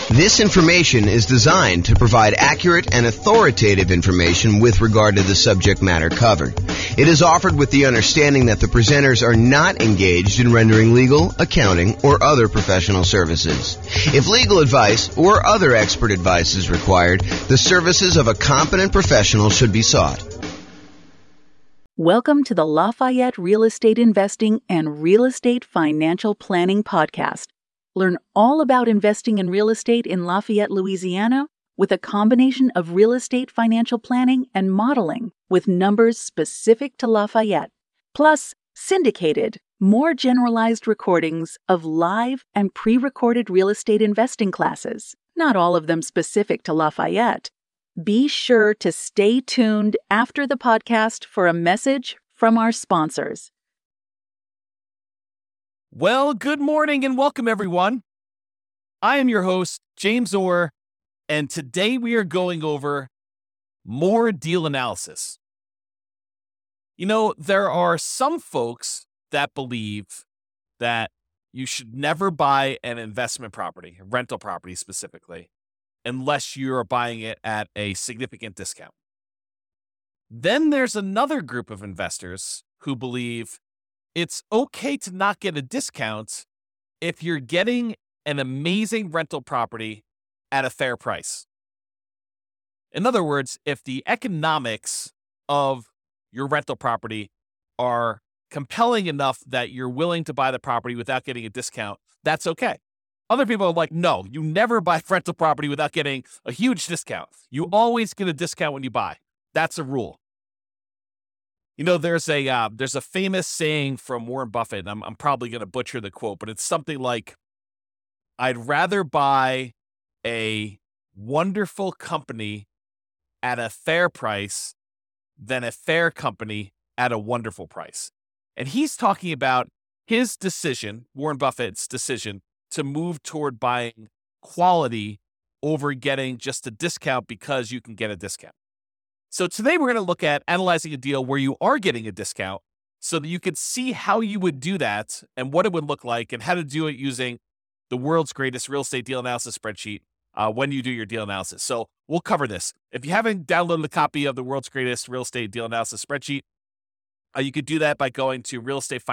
This information is designed to provide accurate and authoritative information with regard to the subject matter covered. It is offered with the understanding that the presenters are not engaged in rendering legal, accounting, or other professional services. If legal advice or other expert advice is required, the services of a competent professional should be sought. Welcome to the Lafayette Real Estate Investing and Real Estate Financial Planning Podcast. Learn all about investing in real estate in Lafayette, Louisiana, with a combination of real estate financial planning and modeling with numbers specific to Lafayette, plus syndicated, more generalized recordings of live and pre-recorded real estate investing classes, not all of them specific to Lafayette. Be sure to stay tuned after the podcast for a message from our sponsors. Well, good morning and welcome, everyone. I am your host, James Orr, and today we are going over more deal analysis. You know, there are some folks that believe that you should never buy an investment property, a rental property specifically, unless you're buying it at a significant discount. Then there's another group of investors who believe it's okay to not get a discount if you're getting an amazing rental property at a fair price. In other words, if the economics of your rental property are compelling enough that you're willing to buy the property without getting a discount, that's okay. Other people are like, no, you never buy rental property without getting a huge discount. You always get a discount when you buy. That's a rule. You know, there's a famous saying from Warren Buffett, and I'm probably going to butcher the quote, but it's something like, I'd rather buy a wonderful company at a fair price than a fair company at a wonderful price. And he's talking about his decision, Warren Buffett's decision, to move toward buying quality over getting just a discount because you can get a discount. So today we're going to look at analyzing a deal where you are getting a discount so that you can see how you would do that and what it would look like and how to do it using the world's greatest real estate deal analysis spreadsheet when you do your deal analysis. So we'll cover this. If you haven't downloaded a copy of the world's greatest real estate deal analysis spreadsheet, you could do that by going to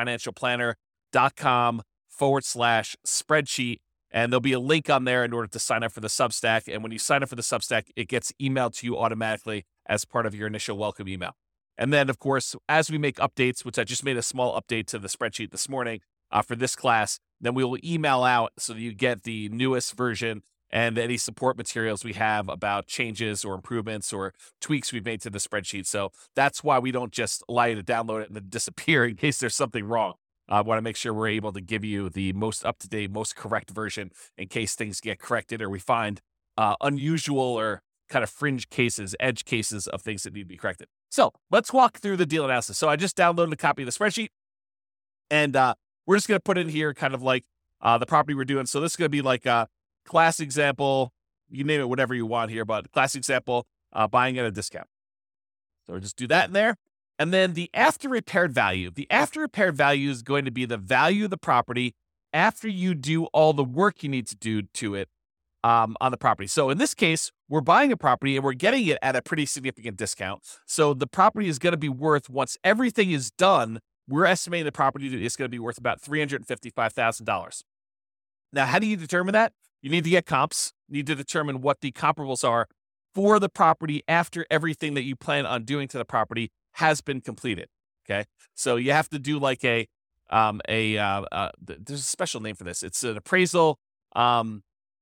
realestatefinancialplanner.com/spreadsheet. And there'll be a link on there in order to sign up for the Substack. And when you sign up for the Substack, it gets emailed to you automatically as part of your initial welcome email. And then, of course, as we make updates, which I just made a small update to the spreadsheet this morning for this class, then we will email out so that you get the newest version and any support materials we have about changes or improvements or tweaks we've made to the spreadsheet. So that's why we don't just allow you to download it and then disappear in case there's something wrong. I want to make sure we're able to give you the most up-to-date, most correct version in case things get corrected or we find unusual or kind of fringe cases, edge cases of things that need to be corrected. So let's walk through the deal analysis. So I just downloaded a copy of the spreadsheet, and we're just going to put in here kind of like the property we're doing. So this is going to be like a class example, you name it, whatever you want here, but class example, buying at a discount. So we'll just do that in there. And then the after repaired value. The after repaired value is going to be the value of the property after you do all the work you need to do to it on the property. So in this case, we're buying a property and we're getting it at a pretty significant discount. So the property is going to be worth, once everything is done, we're estimating the property is going to be worth about $355,000. Now, how do you determine that? You need to get comps. You need to determine what the comparables are for the property after everything that you plan on doing to the property has been completed. Okay. So you have to do like there's a special name for this. It's an appraisal. What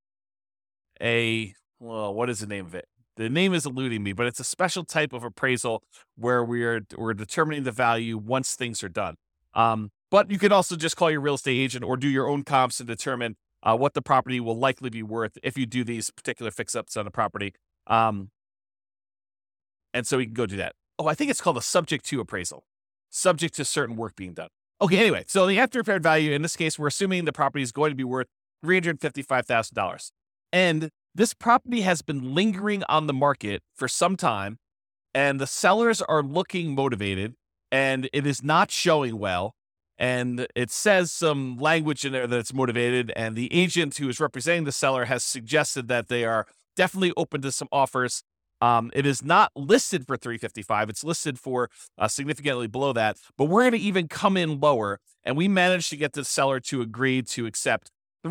is the name of it? The name is eluding me, but it's a special type of appraisal where we're determining the value once things are done. But you can also just call your real estate agent or do your own comps and determine what the property will likely be worth if you do these particular fix-ups on the property. And so we can go do that. Oh, I think it's called a subject to appraisal, subject to certain work being done. Okay, anyway, so the after repaired value, in this case, we're assuming the property is going to be worth $355,000. And this property has been lingering on the market for some time, and the sellers are looking motivated, and it is not showing well. And it says some language in there that it's motivated. And the agent who is representing the seller has suggested that they are definitely open to some offers. It is not listed for $355. It's listed for significantly below that. But we're going to even come in lower. And we managed to get the seller to agree to accept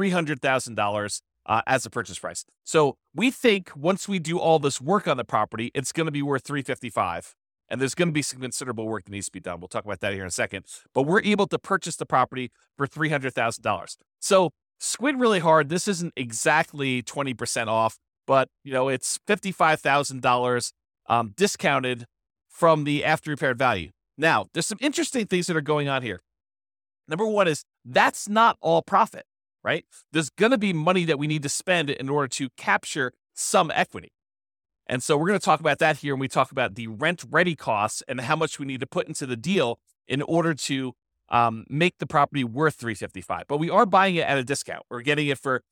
$300,000 as a purchase price. So we think once we do all this work on the property, it's going to be worth $355. And there's going to be some considerable work that needs to be done. We'll talk about that here in a second. But we're able to purchase the property for $300,000. So squint really hard. This isn't exactly 20% off, but it's $55,000 discounted from the after repaired value. Now, there's some interesting things that are going on here. Number one is that's not all profit, right? There's going to be money that we need to spend in order to capture some equity. And so we're going to talk about that here when we talk about the rent-ready costs and how much we need to put into the deal in order to make the property worth $355. But we are buying it at a discount. We're getting it for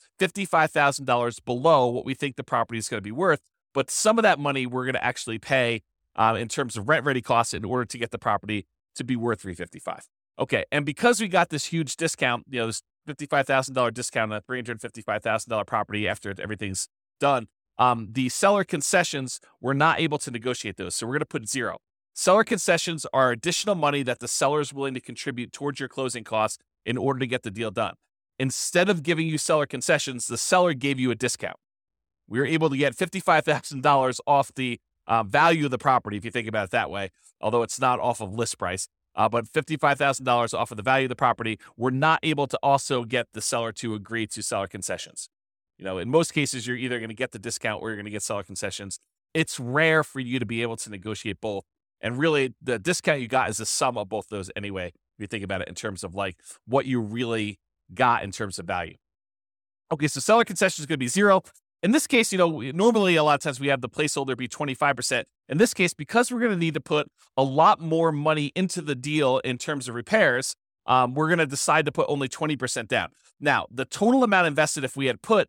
$55,000 below what we think the property is going to be worth. But some of that money we're going to actually pay in terms of rent-ready costs in order to get the property to be worth $355. Okay, and because we got this huge discount, this $55,000 discount on a $355,000 property after everything's done, the seller concessions, we're not able to negotiate those. So we're going to put 0. Seller concessions are additional money that the seller is willing to contribute towards your closing costs in order to get the deal done. Instead of giving you seller concessions, the seller gave you a discount. We were able to get $55,000 off the value of the property, if you think about it that way, although it's not off of list price. But $55,000 off of the value of the property, we're not able to also get the seller to agree to seller concessions. In most cases, you're either going to get the discount or you're going to get seller concessions. It's rare for you to be able to negotiate both. And really, the discount you got is the sum of both those anyway, if you think about it in terms of like what you really got in terms of value. Okay, so seller concession is going to be 0. In this case, normally a lot of times we have the placeholder be 25%. In this case, because we're going to need to put a lot more money into the deal in terms of repairs, we're going to decide to put only 20% down. Now, the total amount invested, if we had put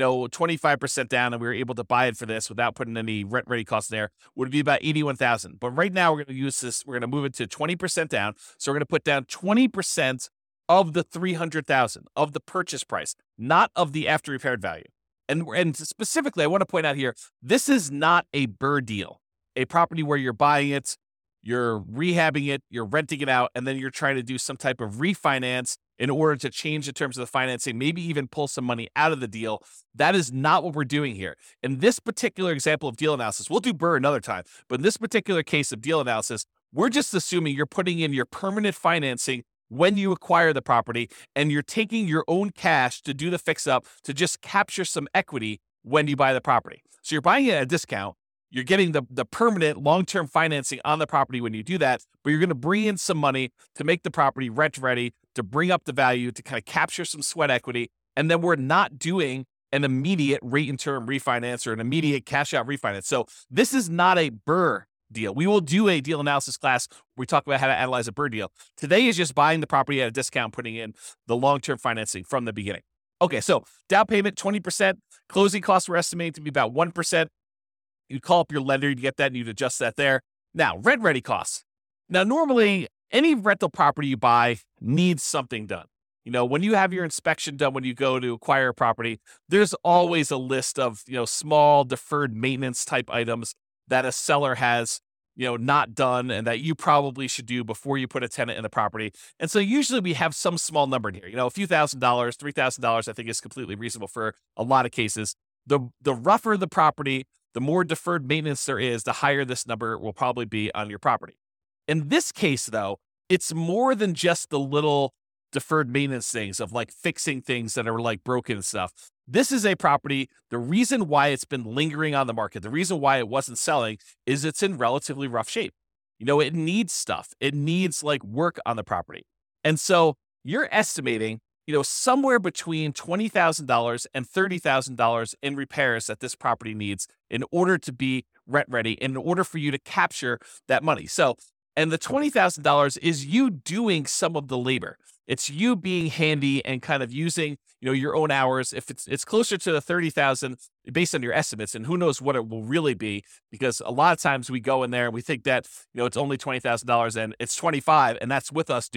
25% down and we were able to buy it for this without putting any rent ready costs there, would be about $81,000. But right now we're going to use this, we're going to move it to 20% down. So we're going to put down 20% of the $300,000 of the purchase price, not of the after repaired value. And specifically, I want to point out here, this is not a BRRRR deal, a property where you're buying it, you're rehabbing it, you're renting it out, and then you're trying to do some type of refinance in order to change the terms of the financing, maybe even pull some money out of the deal. That is not what we're doing here. In this particular example of deal analysis, we'll do BRRRR another time, but in this particular case of deal analysis, we're just assuming you're putting in your permanent financing when you acquire the property, and you're taking your own cash to do the fix-up to just capture some equity when you buy the property. So you're buying it at a discount. You're getting the permanent long-term financing on the property when you do that, but you're going to bring in some money to make the property rent-ready, to bring up the value, to kind of capture some sweat equity, and then we're not doing an immediate rate-and-term refinance or an immediate cash-out refinance. So this is not a BRRRR deal. We will do a deal analysis class where we talk about how to analyze a BRRRR deal. Today is just buying the property at a discount, putting in the long-term financing from the beginning. Okay, so down payment, 20%. Closing costs we're estimating to be about 1%. You'd call up your lender, you'd get that, and you'd adjust that there. Now, rent-ready costs. Now, normally, any rental property you buy needs something done. When you have your inspection done, when you go to acquire a property, there's always a list of, small deferred maintenance type items that a seller has, not done and that you probably should do before you put a tenant in the property. And so usually we have some small number in here, a few $1,000, $3,000, I think is completely reasonable for a lot of cases. The rougher the property, the more deferred maintenance there is, the higher this number will probably be on your property. In this case, though, it's more than just the little deferred maintenance things of like fixing things that are like broken and stuff. This is a property. The reason why it's been lingering on the market, the reason why it wasn't selling is it's in relatively rough shape. It needs stuff. It needs like work on the property. And so you're estimating, somewhere between $20,000 and $30,000 in repairs that this property needs in order to be rent ready, in order for you to capture that money. So, and the $20,000 is you doing some of the labor. It's you being handy and kind of using, your own hours. If it's closer to the $30,000 based on your estimates, and who knows what it will really be, because a lot of times we go in there and we think that, it's only $20,000 and it's $25,000, and that's with us doing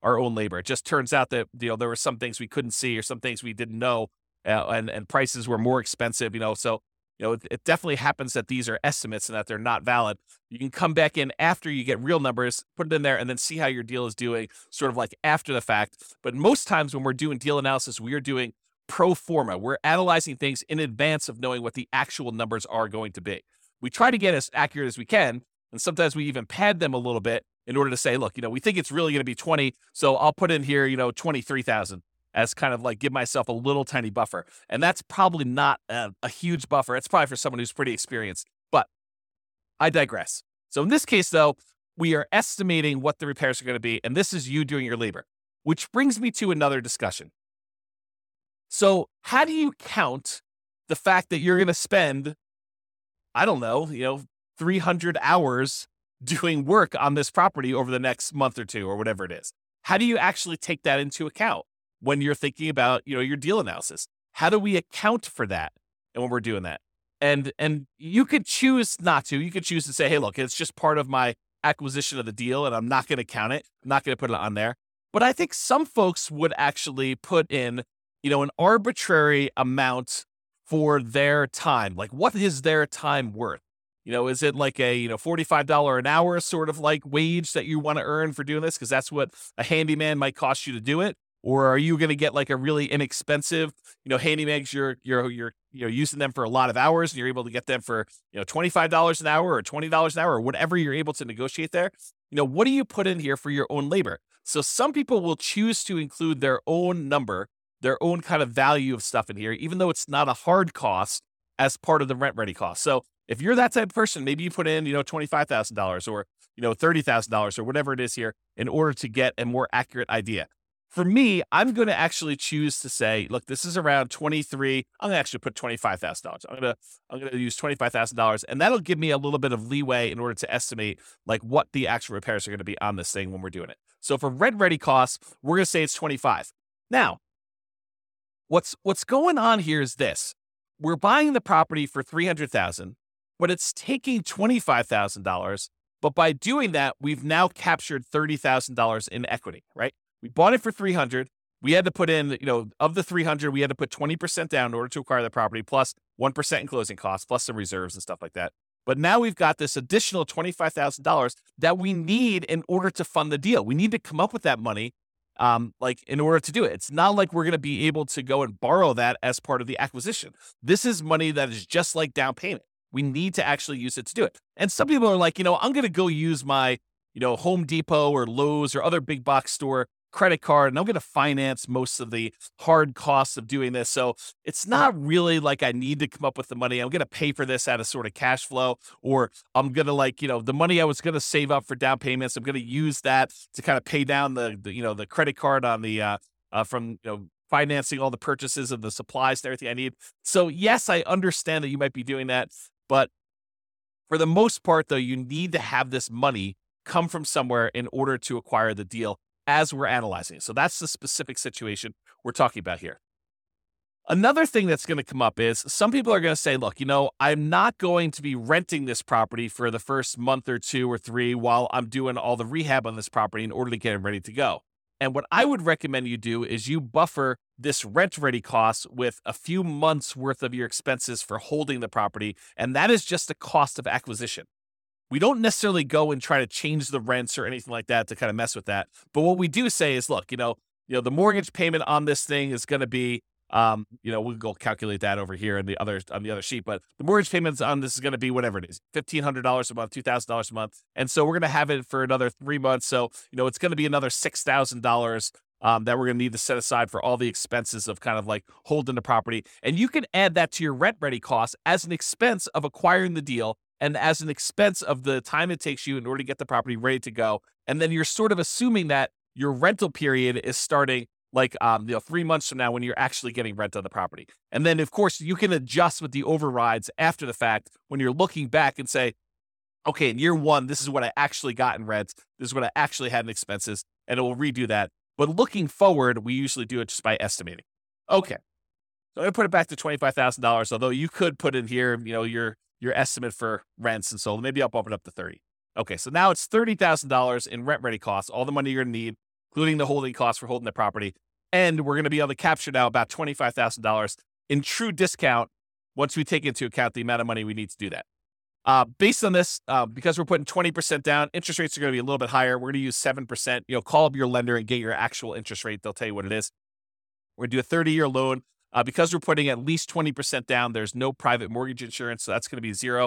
our own labor. It just turns out that, there were some things we couldn't see or some things we didn't know, and prices were more expensive, so, it definitely happens that these are estimates and that they're not valid. You can come back in after you get real numbers, put it in there, and then see how your deal is doing sort of like after the fact. But most times when we're doing deal analysis, we are doing pro forma. We're analyzing things in advance of knowing what the actual numbers are going to be. We try to get as accurate as we can, and sometimes we even pad them a little bit in order to say, look, we think it's really going to be 20, so I'll put in here, 23,000 as kind of like give myself a little tiny buffer. And that's probably not a huge buffer. It's probably for someone who's pretty experienced, but I digress. So in this case, though, we are estimating what the repairs are going to be, and this is you doing your labor, which brings me to another discussion. So how do you count the fact that you're going to spend, I don't know, 300 hours doing work on this property over the next month or two or whatever it is? How do you actually take that into account when you're thinking about, your deal analysis? How do we account for that? And when we're doing that, and you could choose not to. You could choose to say, hey, look, it's just part of my acquisition of the deal, and I'm not going to count it. I'm not going to put it on there. But I think some folks would actually put in, an arbitrary amount for their time. Like, what is their time worth? Is it like a, $45 an hour sort of like wage that you want to earn for doing this? Because that's what a handyman might cost you to do it. Or are you going to get like a really inexpensive, handyman? You're using them for a lot of hours, and you're able to get them for, $25 an hour or $20 an hour or whatever you're able to negotiate there. What do you put in here for your own labor? So some people will choose to include their own number, their own kind of value of stuff in here, even though it's not a hard cost as part of the rent ready cost. So if you're that type of person, maybe you put in, $25,000 or, $30,000 or whatever it is here in order to get a more accurate idea. For me, I'm going to actually choose to say, look, this is around 23. I'm going to actually put $25,000. I'm going to use $25,000, and that'll give me a little bit of leeway in order to estimate like what the actual repairs are going to be on this thing when we're doing it. So for rent ready costs, we're going to say it's 25. Now, what's going on here is this: we're buying the property for $300,000, but it's taking $25,000. But by doing that, we've now captured $30,000 in equity, right? We bought it for $300,000. We had to put in, of the $300,000, we had to put 20% down in order to acquire the property, plus 1% in closing costs, plus some reserves and stuff like that. But now we've got this additional $25,000 that we need in order to fund the deal. We need to come up with that money, in order to do it. It's not like we're going to be able to go and borrow that as part of the acquisition. This is money that is just like down payment. We need to actually use it to do it. And some people are like, I'm going to go use my, Home Depot or Lowe's or other big box store credit card, and I'm going to finance most of the hard costs of doing this. So it's not really like I need to come up with the money. I'm going to pay for this out of sort of cash flow, or I'm going to the money I was going to save up for down payments, I'm going to use that to kind of pay down the credit card on the, from, financing all the purchases of the supplies and everything I need. So yes, I understand that you might be doing that, but for the most part though, you need to have this money come from somewhere in order to acquire the deal as we're analyzing. So that's the specific situation we're talking about here. Another thing that's going to come up is some people are going to say, look, I'm not going to be renting this property for the first month or 2 or 3 while I'm doing all the rehab on this property in order to get it ready to go. And what I would recommend you do is you buffer this rent ready cost with a few months worth of your expenses for holding the property. And that is just the cost of acquisition. We don't necessarily go and try to change the rents or anything like that to kind of mess with that. But what we do say is, look, the mortgage payment on this thing is going to be, we'll go calculate that over here on the other sheet. But the mortgage payments on this is going to be whatever it is, $1,500 a month, $2,000 a month. And so we're going to have it for another 3 months. So, it's going to be another $6,000 that we're going to need to set aside for all the expenses of kind of like holding the property. And you can add that to your rent ready costs as an expense of acquiring the deal and as an expense of the time it takes you in order to get the property ready to go. And then you're sort of assuming that your rental period is starting like 3 months from now when you're actually getting rent on the property. And then, of course, you can adjust with the overrides after the fact when you're looking back and say, okay, in year 1, this is what I actually got in rent. This is what I actually had in expenses, and it will redo that. But looking forward, we usually do it just by estimating. Okay, so I'm going to put it back to $25,000, although you could put in here, your estimate for rents. And so maybe I'll bump it up to 30. Okay, so now it's $30,000 in rent ready costs, all the money you're going to need, including the holding costs for holding the property. And we're going to be able to capture now about $25,000 in true discount once we take into account the amount of money we need to do that. Based on this, because we're putting 20% down, interest rates are going to be a little bit higher. We're going to use 7%. Call up your lender and get your actual interest rate. They'll tell you what it is. We're going to do a 30-year loan. Because we're putting at least 20% down, there's no private mortgage insurance, so that's going to be zero.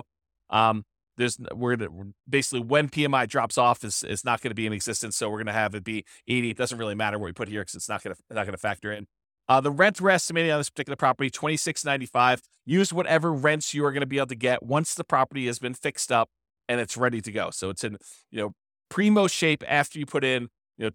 Basically when PMI drops off is not going to be in existence, so we're going to have it be 80. It doesn't really matter what we put here because it's not going to factor in. The rent we're estimating on this particular property, $26.95. Use whatever rents you are going to be able to get once the property has been fixed up and it's ready to go. So it's in primo shape after you put in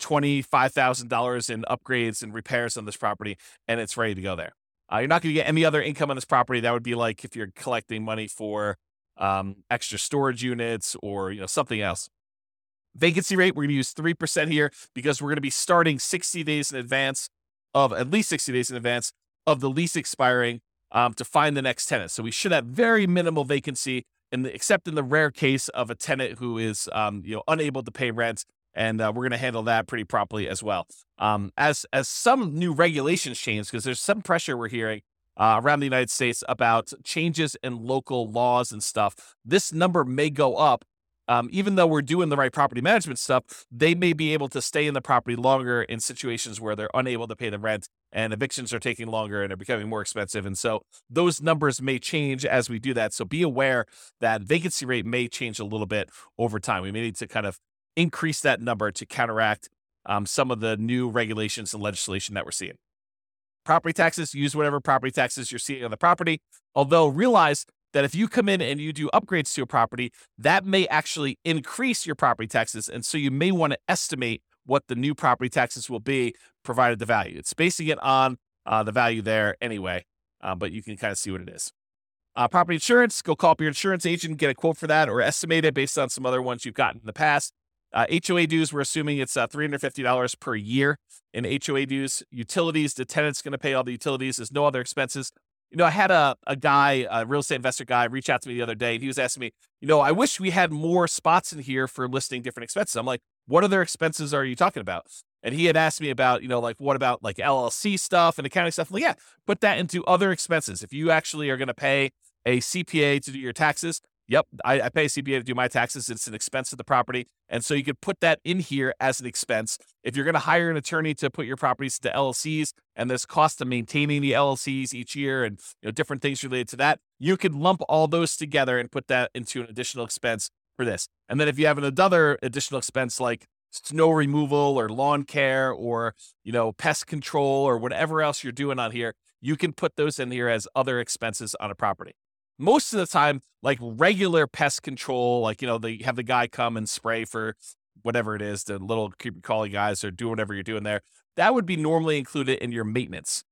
$25,000 in upgrades and repairs on this property, and it's ready to go there. You're not going to get any other income on this property. That would be like if you're collecting money for extra storage units or something else. Vacancy rate, we're going to use 3% here because we're going to be starting 60 days in advance of at least 60 days in advance of the lease expiring to find the next tenant. So we should have very minimal vacancy, except in the rare case of a tenant who is unable to pay rent, and we're going to handle that pretty properly as well. As some new regulations change, because there's some pressure we're hearing around the United States about changes in local laws and stuff, this number may go up. Even though we're doing the right property management stuff, they may be able to stay in the property longer in situations where they're unable to pay the rent and evictions are taking longer and are becoming more expensive. And so those numbers may change as we do that. So be aware that vacancy rate may change a little bit over time. We may need to kind of increase that number to counteract some of the new regulations and legislation that we're seeing. Property taxes, use whatever property taxes you're seeing on the property, although realize that if you come in and you do upgrades to a property, that may actually increase your property taxes. And so you may want to estimate what the new property taxes will be, provided the value. It's basing it on the value there anyway, but you can kind of see what it is. Property insurance, go call up your insurance agent, get a quote for that, or estimate it based on some other ones you've gotten in the past. HOA dues, we're assuming it's $350 per year in HOA dues. Utilities, the tenant's going to pay all the utilities. There's no other expenses. I had a guy, a real estate investor guy, reach out to me the other day, and he was asking me, I wish we had more spots in here for listing different expenses. I'm like, what other expenses are you talking about? And he had asked me about, what about like LLC stuff and accounting stuff? I'm like, yeah, put that into other expenses. If you actually are going to pay a CPA to do your taxes, yep, I pay a CPA to do my taxes. It's an expense of the property. And so you could put that in here as an expense. If you're going to hire an attorney to put your properties to LLCs and there's cost of maintaining the LLCs each year and different things related to that, you could lump all those together and put that into an additional expense for this. And then if you have another additional expense like snow removal or lawn care or, pest control or whatever else you're doing on here, you can put those in here as other expenses on a property. Most of the time, like regular pest control, like, they have the guy come and spray for whatever it is, the little creepy crawly guys or do whatever you're doing there. That would be normally included in your maintenance.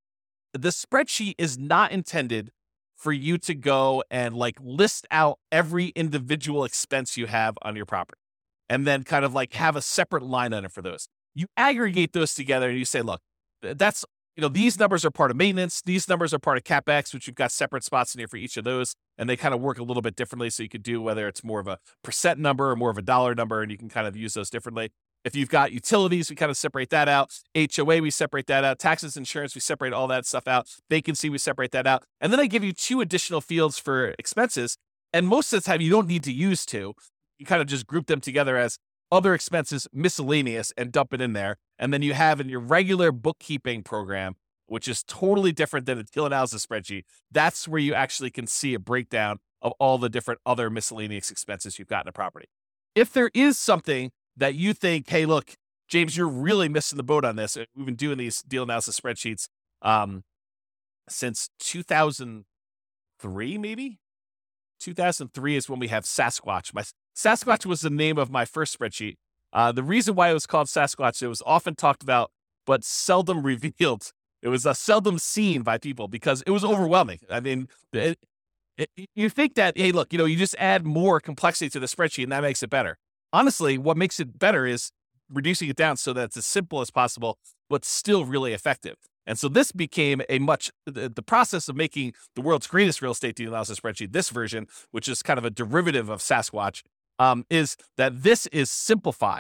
The spreadsheet is not intended for you to go and like list out every individual expense you have on your property and then kind of like have a separate line item for those. You aggregate those together and you say, look, that's these numbers are part of maintenance. These numbers are part of CapEx, which you've got separate spots in here for each of those. And they kind of work a little bit differently. So you could do whether it's more of a percent number or more of a dollar number, and you can kind of use those differently. If you've got utilities, we kind of separate that out. HOA, we separate that out. Taxes, insurance, we separate all that stuff out. Vacancy, we separate that out. And then I give you 2 additional fields for expenses. And most of the time, you don't need to use 2. You kind of just group them together as other expenses, miscellaneous, and dump it in there. And then you have in your regular bookkeeping program, which is totally different than a deal analysis spreadsheet, that's where you actually can see a breakdown of all the different other miscellaneous expenses you've got in a property. If there is something that you think, hey, look, James, you're really missing the boat on this. We've been doing these deal analysis spreadsheets since 2003, maybe? 2003 is when we have Sasquatch. Sasquatch was the name of my first spreadsheet. The reason why it was called Sasquatch, it was often talked about, but seldom revealed. It was seldom seen by people because it was overwhelming. I mean, you think that, hey, look, you just add more complexity to the spreadsheet and that makes it better. Honestly, what makes it better is reducing it down so that it's as simple as possible, but still really effective. And so this became the process of making the world's greatest real estate deal analysis spreadsheet, this version, which is kind of a derivative of Sasquatch, is that this is simplified.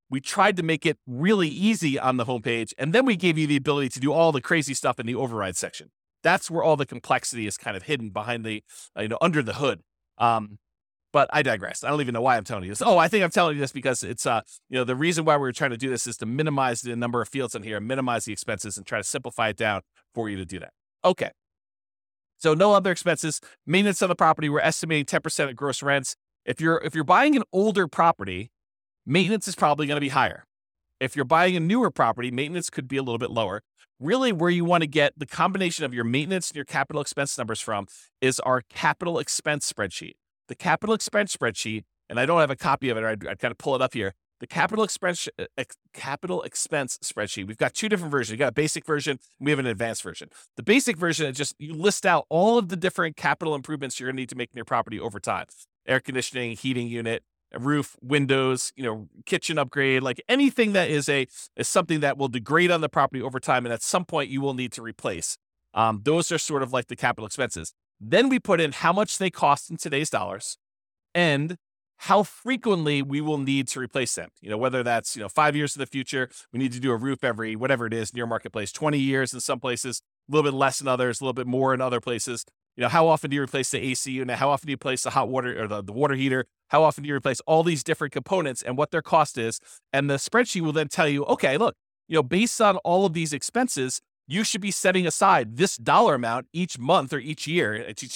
we tried to make it really easy on the homepage, and then we gave you the ability to do all the crazy stuff in the override section. That's where all the complexity is kind of hidden behind the, under the hood. But I digress. I don't even know why I'm telling you this. Oh, I think I'm telling you this because it's, the reason why we're trying to do this is to minimize the number of fields in here, minimize the expenses, and try to simplify it down for you to do that. Okay. So no other expenses. Maintenance on the property, we're estimating 10% of gross rents. If you're buying an older property, maintenance is probably going to be higher. If you're buying a newer property, maintenance could be a little bit lower. Really, where you want to get the combination of your maintenance and your capital expense numbers from is our capital expense spreadsheet. The capital expense spreadsheet, and I don't have a copy of it, I'd kind of pull it up here. The capital expense spreadsheet, we've got two different versions. You got a basic version, and we have an advanced version. The basic version is just, you list out all of the different capital improvements you're going to need to make in your property over time. Air conditioning, heating unit, a roof, windows, kitchen upgrade, like anything that is something that will degrade on the property over time, and at some point you will need to replace. Those are sort of like the capital expenses. Then we put in how much they cost in today's dollars and how frequently we will need to replace them. Whether that's, 5 years in the future, we need to do a roof every, whatever it is, near marketplace, 20 years in some places, a little bit less in others, a little bit more in other places. How often do you replace the AC unit? How often do you replace the hot water or the water heater? How often do you replace all these different components and what their cost is? And the spreadsheet will then tell you, okay, look, based on all of these expenses, you should be setting aside this dollar amount each month or each year,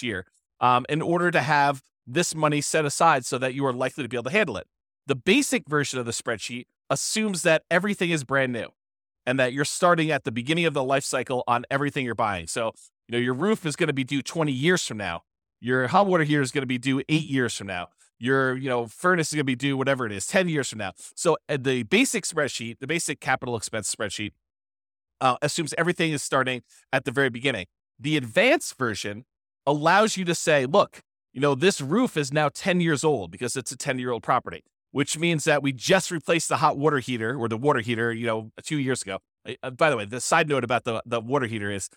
in order to have this money set aside so that you are likely to be able to handle it. The basic version of the spreadsheet assumes that everything is brand new and that you're starting at the beginning of the life cycle on everything you're buying. So, your roof is going to be due 20 years from now. Your hot water heater is going to be due 8 years from now. Your, furnace is going to be due whatever it is, 10 years from now. So the basic spreadsheet, the basic capital expense spreadsheet, assumes everything is starting at the very beginning. The advanced version allows you to say, look, this roof is now 10 years old because it's a 10-year-old property, which means that we just replaced the hot water heater or the water heater, 2 years ago. By the way, the side note about the water heater is,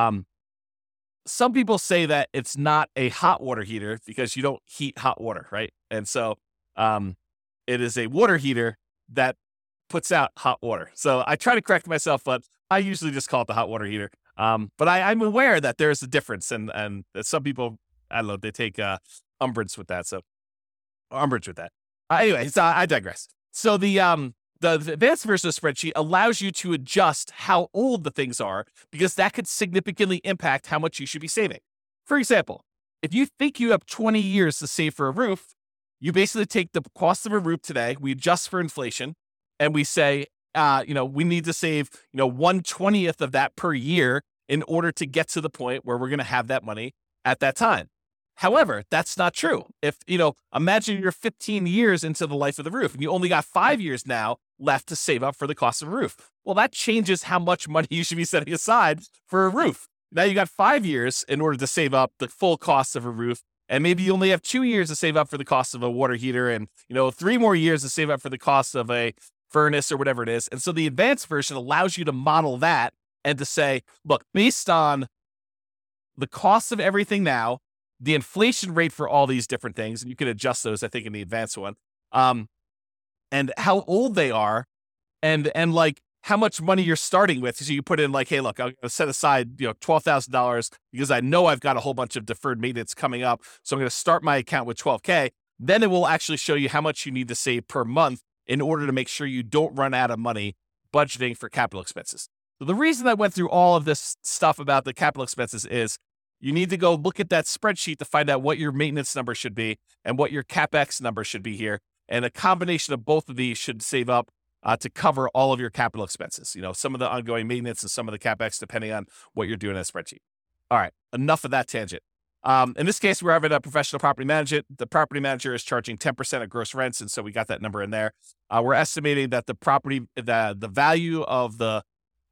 some people say that it's not a hot water heater because you don't heat hot water, right? And so it is a water heater that puts out hot water. So I try to correct myself, but I usually just call it the hot water heater. But I'm aware that there's a difference, and that some people, I don't know, they take umbrage with that. Anyway, so I digress. So the advanced version of the spreadsheet allows you to adjust how old the things are because that could significantly impact how much you should be saving. For example, if you think you have 20 years to save for a roof, you basically take the cost of a roof today, we adjust for inflation, and we say, we need to save, 1/20th of that per year in order to get to the point where we're going to have that money at that time. However, that's not true. If, imagine you're 15 years into the life of the roof and you only got 5 years now left to save up for the cost of a roof. Well, that changes how much money you should be setting aside for a roof. Now you got 5 years in order to save up the full cost of a roof. And maybe you only have 2 years to save up for the cost of a water heater and, 3 more years to save up for the cost of a furnace or whatever it is. And so the advanced version allows you to model that and to say, look, based on the cost of everything now, the inflation rate for all these different things, and you can adjust those, I think, in the advanced one, and how old they are, and like how much money you're starting with. So you put in like, hey, look, I'm going to set aside, $12,000 because I know I've got a whole bunch of deferred maintenance coming up. So I'm going to start my account with $12K. Then it will actually show you how much you need to save per month in order to make sure you don't run out of money budgeting for capital expenses. So the reason I went through all of this stuff about the capital expenses is you need to go look at that spreadsheet to find out what your maintenance number should be and what your CapEx number should be here. And a combination of both of these should save up to cover all of your capital expenses. Some of the ongoing maintenance and some of the CapEx, depending on what you're doing in a spreadsheet. All right, enough of that tangent. In this case, we're having a professional property manager. The property manager is charging 10% of gross rents, and so we got that number in there. We're estimating that the value of the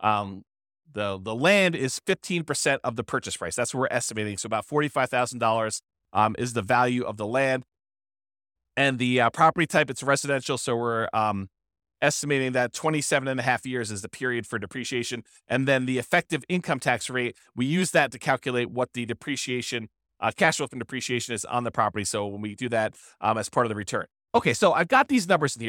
land is 15% of the purchase price. That's what we're estimating. So about $45,000 is the value of the land. And the property type, it's residential. So we're estimating that 27 and a half years is the period for depreciation. And then the effective income tax rate, we use that to calculate what the depreciation, cash flow from depreciation is on the property. So when we do that as part of the return. Okay, so I've got these numbers in here.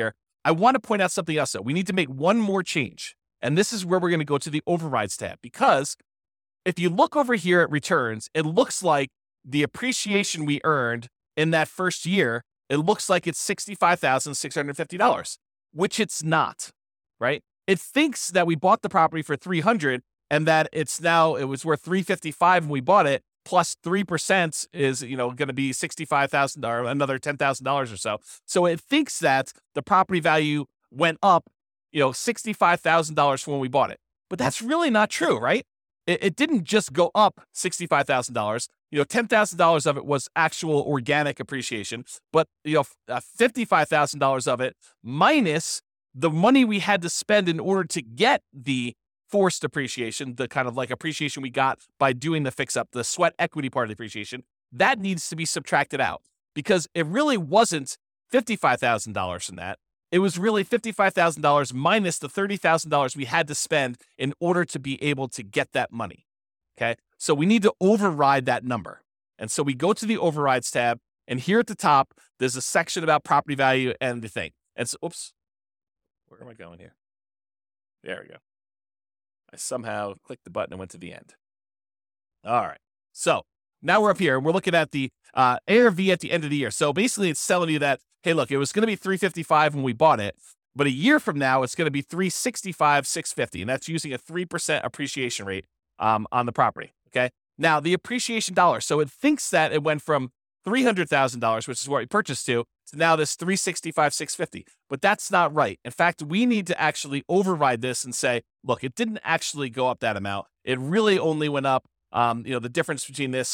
I want to point out something else, though. We need to make one more change. And this is where we're going to go to the overrides tab, because if you look over here at returns, it looks like the appreciation we earned in that first year, it looks like it's $65,650, which it's not, right? It thinks that we bought the property for $300 and that it was worth $355 when we bought it, plus 3% is, going to be $65,000 or another $10,000 or so. So it thinks that the property value went up, $65,000 from when we bought it. But that's really not true, right? It didn't just go up $65,000. $10,000 of it was actual organic appreciation, but $55,000 of it minus the money we had to spend in order to get the forced appreciation, the kind of like appreciation we got by doing the fix up, the sweat equity part of the appreciation, that needs to be subtracted out, because it really wasn't $55,000 from that. It was really $55,000 minus the $30,000 we had to spend in order to be able to get that money. Okay. So we need to override that number. And so we go to the overrides tab, and here at the top, there's a section about property value and the thing. And so, oops, where am I going here? There we go. I somehow clicked the button and went to the end. All right. So now we're up here and we're looking at the ARV at the end of the year. So basically it's telling you that, hey, look, it was going to be $355 when we bought it, but a year from now, it's going to be $365,650. And that's using a 3% appreciation rate on the property. Okay. Now the appreciation dollars. So it thinks that it went from $300,000, which is what we purchased to now this $365,650. But that's not right. In fact, we need to actually override this and say, look, it didn't actually go up that amount. It really only went up, the difference between this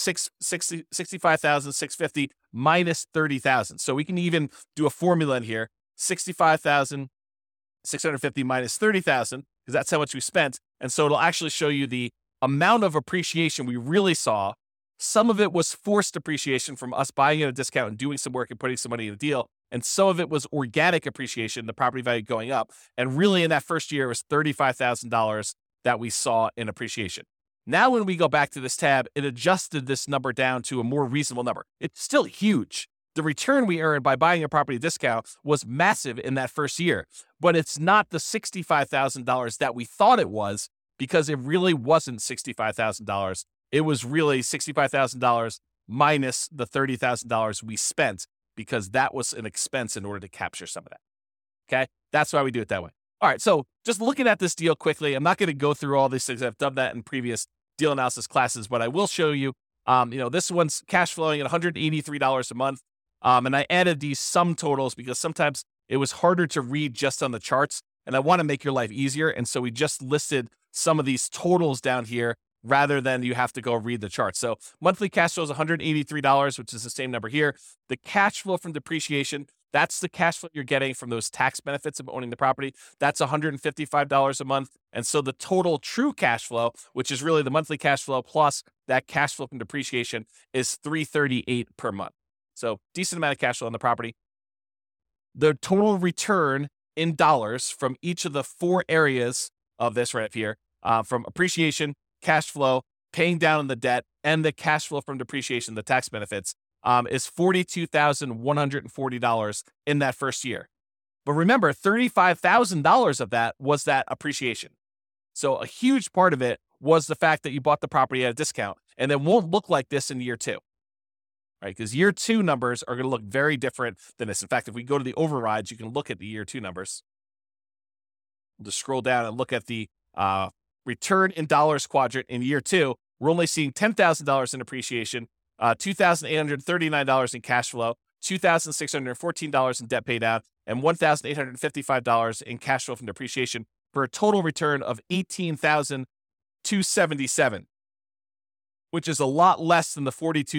$65,650 minus $30,000. So we can even do a formula in here, $65,650 minus $30,000, because that's how much we spent. And so it'll actually show you the amount of appreciation we really saw. Some of it was forced appreciation from us buying at a discount and doing some work and putting some money in the deal. And some of it was organic appreciation, the property value going up. And really in that first year, it was $35,000 that we saw in appreciation. Now, when we go back to this tab, it adjusted this number down to a more reasonable number. It's still huge. The return we earned by buying a property discount was massive in that first year, but it's not the $65,000 that we thought it was, because it really wasn't $65,000. It was really $65,000 minus the $30,000 we spent, because that was an expense in order to capture some of that. Okay. That's why we do it that way. All right. So just looking at this deal quickly, I'm not going to go through all these things. I've done that in previous deal analysis classes, but I will show you, this one's cash flowing at $183 a month. And I added these sum totals because sometimes it was harder to read just on the charts, and I want to make your life easier. And so we just listed some of these totals down here rather than you have to go read the chart. So monthly cash flow is $183, which is the same number here. The cash flow from depreciation, that's the cash flow you're getting from those tax benefits of owning the property. That's $155 a month. And so the total true cash flow, which is really the monthly cash flow plus that cash flow from depreciation, is $338 per month. So decent amount of cash flow on the property. The total return in dollars from each of the four areas of this right up here, from appreciation, cash flow, paying down the debt, and the cash flow from depreciation, the tax benefits, is $42,140 in that first year. But remember, $35,000 of that was that appreciation. So a huge part of it was the fact that you bought the property at a discount, and it won't look like this in year two, right? Because year two numbers are going to look very different than this. In fact, if we go to the overrides, you can look at the year two numbers. We'll just scroll down and look at the return in dollars quadrant in year two. We're only seeing $10,000 in appreciation, $2,839 in cash flow, $2,614 in debt pay down, and $1,855 in cash flow from depreciation, for a total return of $18,277, which is a lot less than the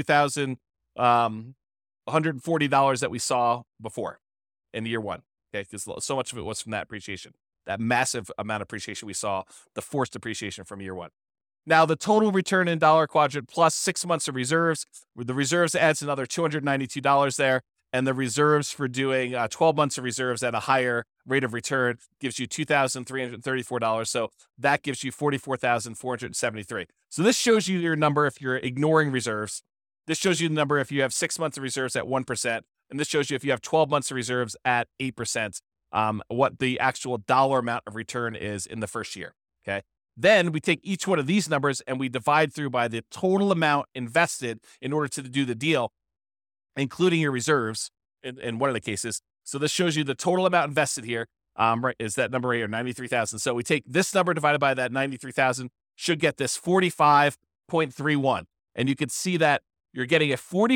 $42,140 that we saw before in year one. Okay, because so much of it was from that appreciation, that massive amount of appreciation we saw, the forced appreciation from year one. Now, the total return in dollar quadrant plus 6 months of reserves, the reserves adds another $292 there, and the reserves for doing 12 months of reserves at a higher rate of return gives you $2,334. So that gives you $44,473. So this shows you your number if you're ignoring reserves. This shows you the number if you have 6 months of reserves at 1%. And this shows you if you have 12 months of reserves at 8%. what the actual dollar amount of return is in the first year. Okay. Then we take each one of these numbers and we divide through by the total amount invested in order to do the deal, including your reserves in one of the cases. So this shows you the total amount invested here. Right, is that number right here, 93,000. So we take this number divided by that 93,000, should get this 45.31. And you can see that you're getting a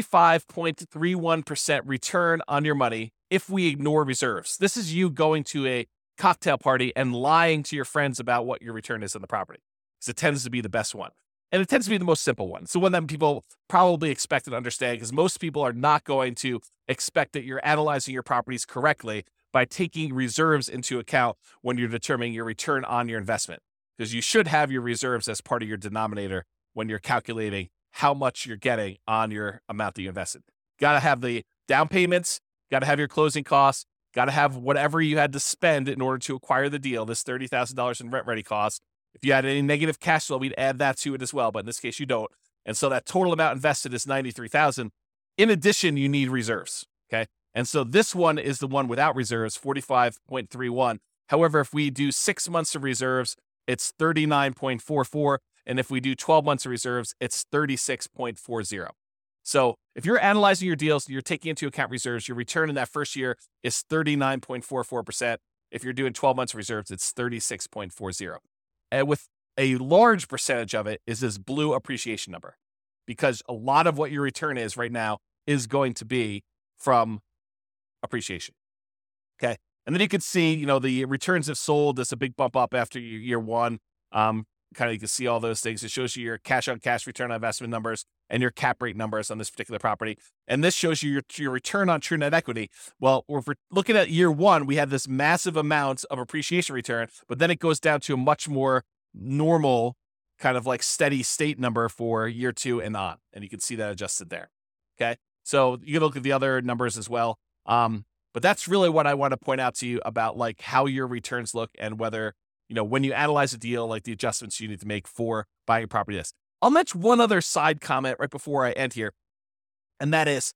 45.31% return on your money if we ignore reserves. This is you going to a cocktail party and lying to your friends about what your return is on the property, because it tends to be the best one. And it tends to be the most simple one. So one that people probably expect and understand, because most people are not going to expect that you're analyzing your properties correctly by taking reserves into account when you're determining your return on your investment, because you should have your reserves as part of your denominator when you're calculating how much you're getting on your amount that you invested. Got to have the down payments, got to have your closing costs, got to have whatever you had to spend in order to acquire the deal, this $30,000 in rent ready costs. If you had any negative cash flow, we'd add that to it as well, but in this case you don't. And so that total amount invested is $93,000. In addition, you need reserves, okay? And so this one is the one without reserves, 45.31. However, if we do 6 months of reserves, it's 39.44. And if we do 12 months of reserves, it's 36.40. So if you're analyzing your deals, you're taking into account reserves, your return in that first year is 39.44%. If you're doing 12 months of reserves, it's 36.40. And with a large percentage of it is this blue appreciation number, because a lot of what your return is right now is going to be from appreciation. Okay. And then you can see, the returns have sold. There's a big bump up after year one. You can see all those things. It shows you your cash on cash return on investment numbers and your cap rate numbers on this particular property. And this shows you your return on true net equity. Well, if we're looking at year one, we had this massive amount of appreciation return, but then it goes down to a much more normal kind of like steady state number for year two and on. And you can see that adjusted there. Okay. So you can look at the other numbers as well. But that's really what I want to point out to you about like how your returns look and whether, when you analyze a deal, like the adjustments you need to make for buying a property. I'll mention one other side comment right before I end here. And that is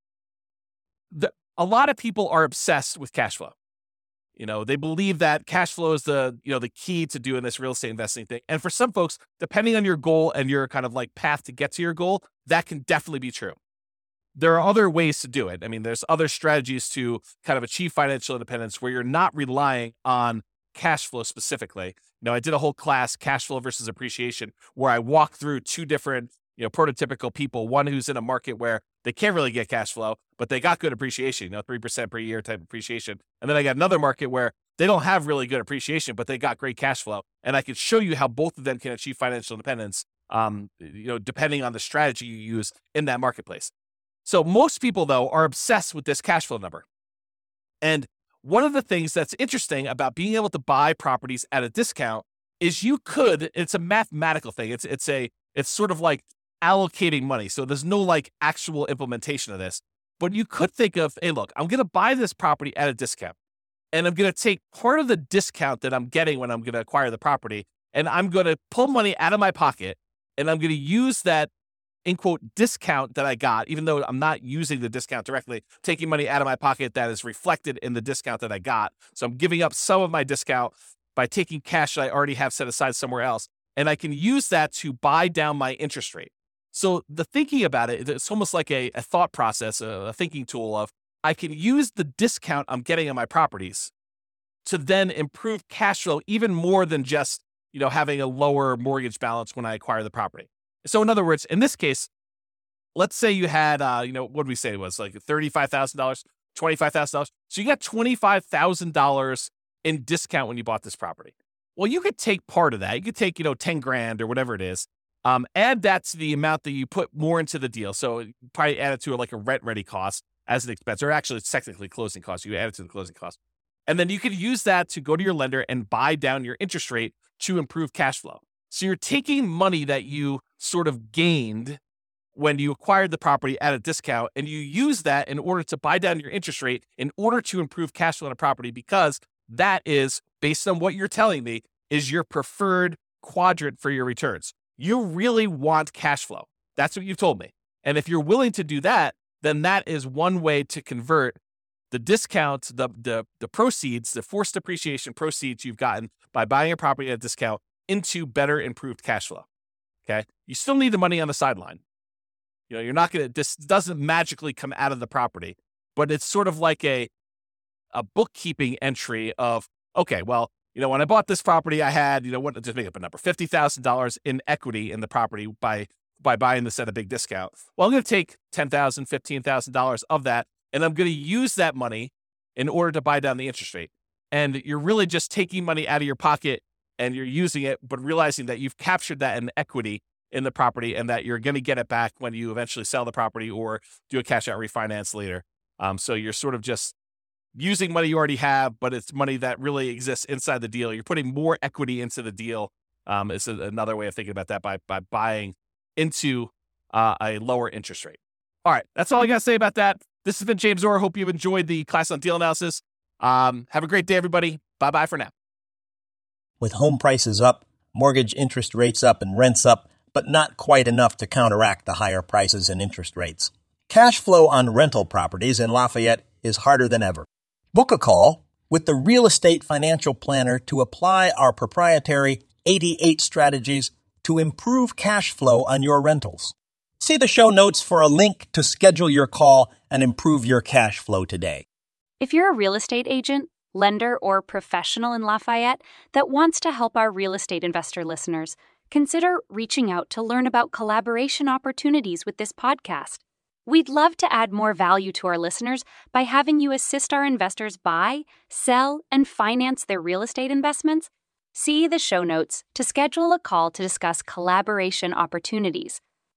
a lot of people are obsessed with cash flow. They believe that cash flow is the key to doing this real estate investing thing. And for some folks, depending on your goal and your kind of like path to get to your goal, that can definitely be true. There are other ways to do it. I mean, there's other strategies to kind of achieve financial independence where you're not relying on cash flow specifically. I did a whole class, cash flow versus appreciation, where I walked through two different, prototypical people. One who's in a market where they can't really get cash flow, but they got good appreciation, 3% per year type appreciation. And then I got another market where they don't have really good appreciation, but they got great cash flow. And I can show you how both of them can achieve financial independence, depending on the strategy you use in that marketplace. So most people, though, are obsessed with this cash flow number. And one of the things that's interesting about being able to buy properties at a discount is it's a mathematical thing. It's sort of like allocating money. So there's no like actual implementation of this, but you could think of, hey, look, I'm going to buy this property at a discount and I'm going to take part of the discount that I'm getting when I'm going to acquire the property. And I'm going to pull money out of my pocket and I'm going to use that in quote discount that I got, even though I'm not using the discount directly, taking money out of my pocket that is reflected in the discount that I got. So I'm giving up some of my discount by taking cash that I already have set aside somewhere else. And I can use that to buy down my interest rate. So the thinking about it, it's almost like a thought process, a thinking tool of I can use the discount I'm getting on my properties to then improve cash flow even more than just, having a lower mortgage balance when I acquire the property. So in other words, in this case, let's say you had, what did we say it was like $35,000, $25,000. So you got $25,000 in discount when you bought this property. Well, you could take part of that. You could take, 10 grand or whatever it is. Add that to the amount that you put more into the deal. So you probably add it to like a rent ready cost as an expense, or actually it's technically closing costs. You add it to the closing cost. And then you could use that to go to your lender and buy down your interest rate to improve cash flow. So you're taking money that you sort of gained when you acquired the property at a discount, and you use that in order to buy down your interest rate in order to improve cash flow on a property, because that is, based on what you're telling me, is your preferred quadrant for your returns. You really want cash flow. That's what you've told me. And if you're willing to do that, then that is one way to convert the discount, the proceeds, the forced depreciation proceeds you've gotten by buying a property at a discount into better improved cash flow. Okay. You still need the money on the sideline. You're not going to, this doesn't magically come out of the property, but it's sort of like a bookkeeping entry of, okay, well, when I bought this property, I had, just make up a number, $50,000 in equity in the property by buying this at a big discount. Well, I'm going to take $10,000, $15,000 of that, and I'm going to use that money in order to buy down the interest rate. And you're really just taking money out of your pocket and you're using it, but realizing that you've captured that in equity in the property and that you're going to get it back when you eventually sell the property or do a cash out refinance later. So you're sort of just using money you already have, but it's money that really exists inside the deal. You're putting more equity into the deal. It's another way of thinking about that by buying into a lower interest rate. All right, that's all I got to say about that. This has been James Orr. Hope you've enjoyed the class on deal analysis. Have a great day, everybody. Bye-bye for now. With home prices up, mortgage interest rates up, and rents up, but not quite enough to counteract the higher prices and interest rates. Cash flow on rental properties in Lafayette is harder than ever. Book a call with the Real Estate Financial Planner to apply our proprietary 88 strategies to improve cash flow on your rentals. See the show notes for a link to schedule your call and improve your cash flow today. If you're a real estate agent, lender, or professional in Lafayette that wants to help our real estate investor listeners, consider reaching out to learn about collaboration opportunities with this podcast. We'd love to add more value to our listeners by having you assist our investors buy, sell, and finance their real estate investments. See the show notes to schedule a call to discuss collaboration opportunities.